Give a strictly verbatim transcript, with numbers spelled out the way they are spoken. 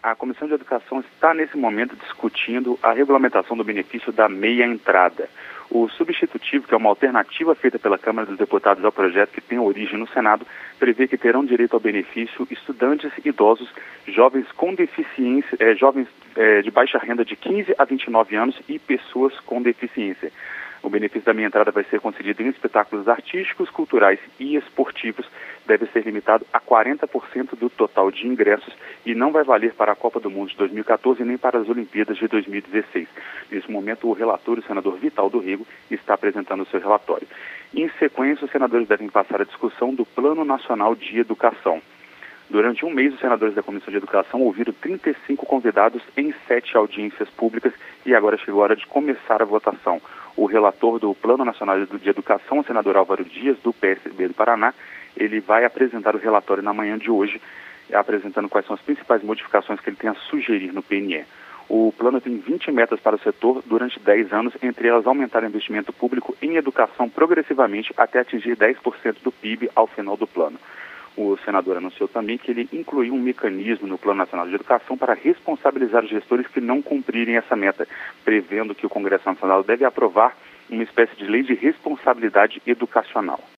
A Comissão de Educação está, nesse momento, discutindo a regulamentação do benefício da meia entrada. O substitutivo, que é uma alternativa feita pela Câmara dos Deputados ao projeto que tem origem no Senado, prevê que terão direito ao benefício estudantes, idosos, jovens com deficiência, eh, jovens eh, de baixa renda de quinze a vinte e nove anos e pessoas com deficiência. O benefício da meia entrada vai ser concedido em espetáculos artísticos, culturais e esportivos. Deve ser limitado a quarenta por cento do total de ingressos e não vai valer para a Copa do Mundo de dois mil e quatorze nem para as Olimpíadas de dois mil e dezesseis. Nesse momento, o relator, o senador Vital do Rego, está apresentando o seu relatório. Em sequência, os senadores devem passar a discussão do Plano Nacional de Educação. Durante um mês, os senadores da Comissão de Educação ouviram trinta e cinco convidados em sete audiências públicas e agora chegou a hora de começar a votação. O relator do Plano Nacional de Educação, o senador Álvaro Dias, do P S B do Paraná, ele vai apresentar o relatório na manhã de hoje, apresentando quais são as principais modificações que ele tem a sugerir no P N E. O plano tem vinte metas para o setor durante dez anos, entre elas aumentar o investimento público em educação progressivamente até atingir dez por cento do P I B ao final do plano. O senador anunciou também que ele incluiu um mecanismo no Plano Nacional de Educação para responsabilizar os gestores que não cumprirem essa meta, prevendo que o Congresso Nacional deve aprovar uma espécie de lei de responsabilidade educacional.